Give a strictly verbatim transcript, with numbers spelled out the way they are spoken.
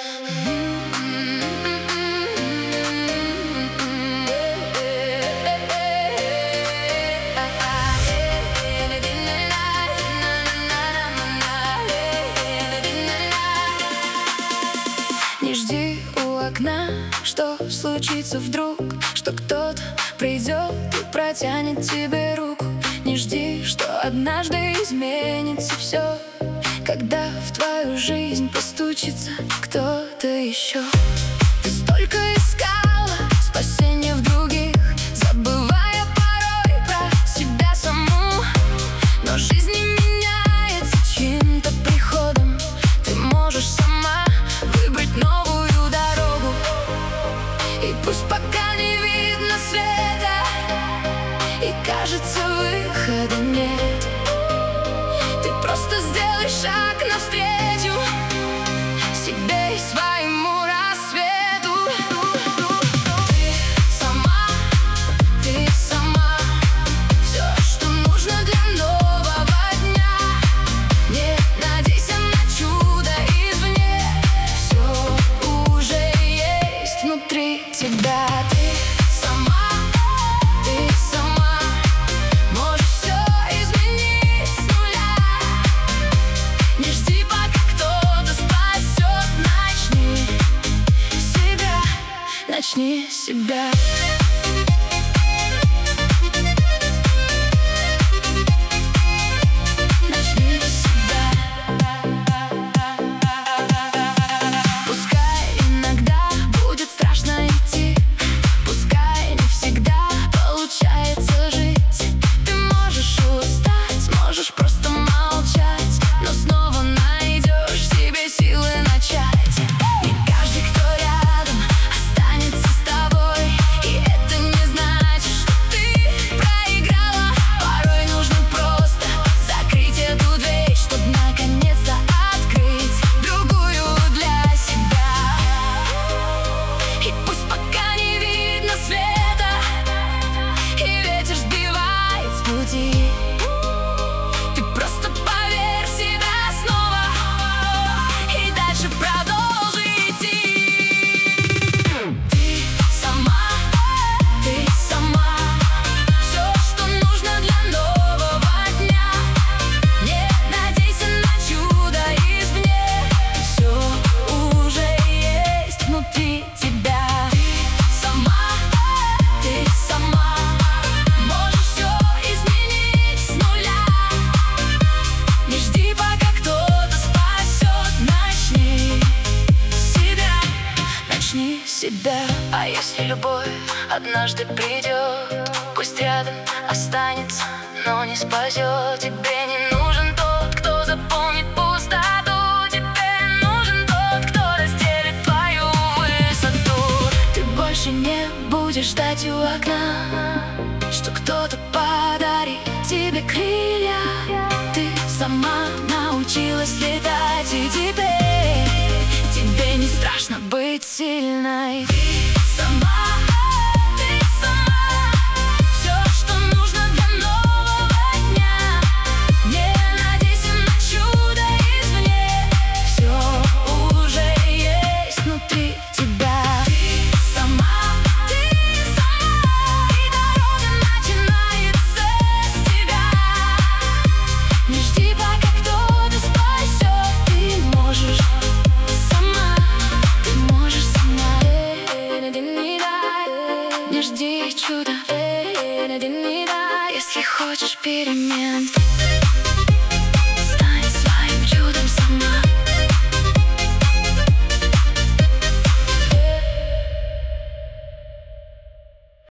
Не жди у окна, что случится вдруг, что кто-то придет и протянет тебе руку. Не жди, что однажды изменится все, когда в твою жизнь постучится кто-то еще. Ты столько искала спасения в других, забывая порой про себя саму. Но жизнь не меняется чьим-то приходом. Ты можешь сама выбрать новую дорогу. И пусть пока не видно света и кажется выхода нет, ты просто сделай шаг навстречу себе и своему рассвету. Ты сама, ты сама, все, что нужно для нового дня. Не надейся на чудо извне, все уже есть внутри тебя. Ты сама, ты сама можешь все изменить с нуля. Не жди, пока кто-то спасет. Начни себя, начни себя. Начни себя. Пускай иногда будет страшно идти, пускай не всегда получается жить. Ты можешь устать, можешь просто молчать, но снова найдешь в себе силы начать. Не каждый, кто рядом, останется с тобой, и это не значит, что ты проиграла. Порой нужно просто закрыть эту дверь, чтобы наконец-то открыть другую для себя. И пусть пока не видно света и ветер сбивает с пути, ты просто поверь в себя снова и дальше продолжи идти. Ты сама, ты сама, все, что нужно для нового дня. Не надейся на чудо извне, все уже есть внутри тебя. Ты сама, ты сама можешь все изменить с нуля. Не жди, пока кто-то спасет. Начни себя, начни себя. А если любовь однажды придет, пусть рядом останется, но не спасет. Тебе не нужен тот, кто заполнит пустоту. Тебе нужен тот, кто разделит твою высоту. Ты больше не будешь ждать у окна, что кто-то подарит тебе крылья. Ты сама научилась летать, и теперь тебе не страшно быть сильной. Ты сама, ты сама, все, что нужно для нового дня. Не надейся на чудо извне, все уже есть внутри тебя. Ты сама, ты сама, и дорога начинается с тебя. Не жди, пока кто-то спасет. Ты можешь сама, ты можешь сама. Не жди чуда, если хочешь перемен.